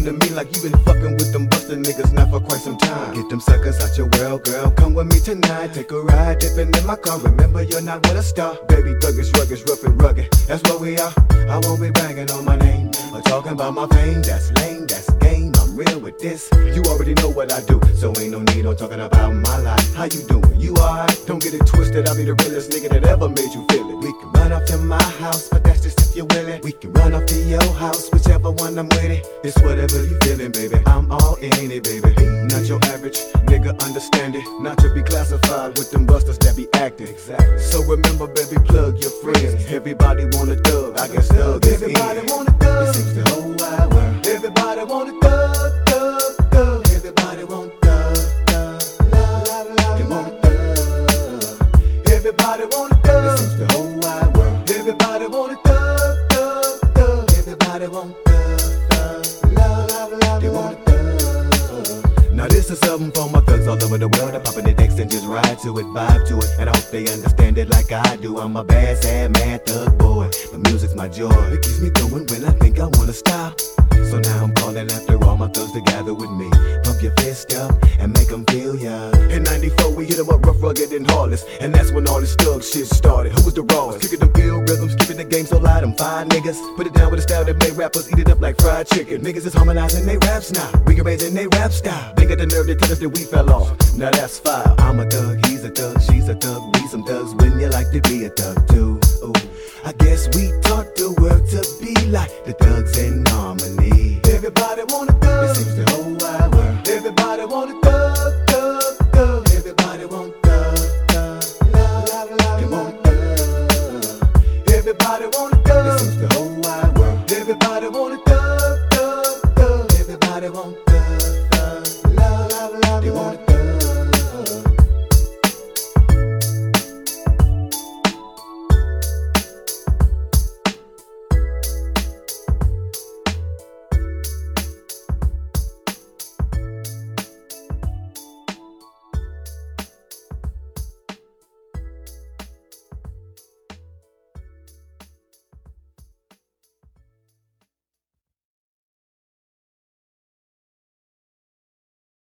to me like you been fucking with them bustin' niggas now for quite some time. Get them suckers out your world, girl, come with me tonight. Take a ride, dipping in my car, remember you're not with a star. Baby thuggish, rugged, rough and rugged, that's what we are. I won't be bragging on my name or talking about my fame. That's lame, that's game, I'm real with this. You already know what I do, so ain't no need on talking about my life. How you doing? You alright? Don't get it twisted, I'll be the realest nigga that ever made you feel it. We can run off to my house, but that's just if you're willing. We can run off to your house, whichever one I'm with it. It's whatever you feeling, baby, I'm all in it, baby. Not your average nigga, understand it. Not to be classified with them busters that be acting. Exactly. So remember, baby, plug your friends. Everybody want a thug, I guess thug is in. Everybody want a thug. It seems the whole wide world. Everybody want a thug, thug, thug. Everybody want thug, thug, love, love. They want a thug. Everybody want a thug. It seems the whole wide world. Everybody want a thug, thug, thug. Everybody want thug, thug, love, love. They want a thug. Now this is something for my thugs all over the world. I'm popping the decks and just ride to it, vibe to it. And I hope they understand it like I do. I'm a bad, sad, mad thug boy. The music's my joy. It keeps me going when I think I wanna stop. So now I'm calling after all my thugs to gather with me. Pump your fist up and make them feel ya. In 94 we hit them up rough, rugged and heartless. And that's when all this thug shit started. Who was the rawest? Kicking them ill rhythms, keeping the game so loud. Them 5 niggas put it down with a style that made rappers eat it up like fried chicken. Niggas is harmonizing they raps now, rearranging they rap style. They got the nerve to tell us that we fell off. Now that's foul. I'm a thug, he's a thug, she's a thug. Be some thugs when you like to be a thug too. Ooh. I guess we taught the world to be like the thugs in harmony. Everybody want a thug. It seems the whole wide world. Everybody want a thug, thug, thug. Everybody want thug, thug, love, love. They want a thug. Everybody want a thug. It seems the whole wide world. Everybody want a thug, thug, thug. Everybody want thug, thug, love, love. They want a thug.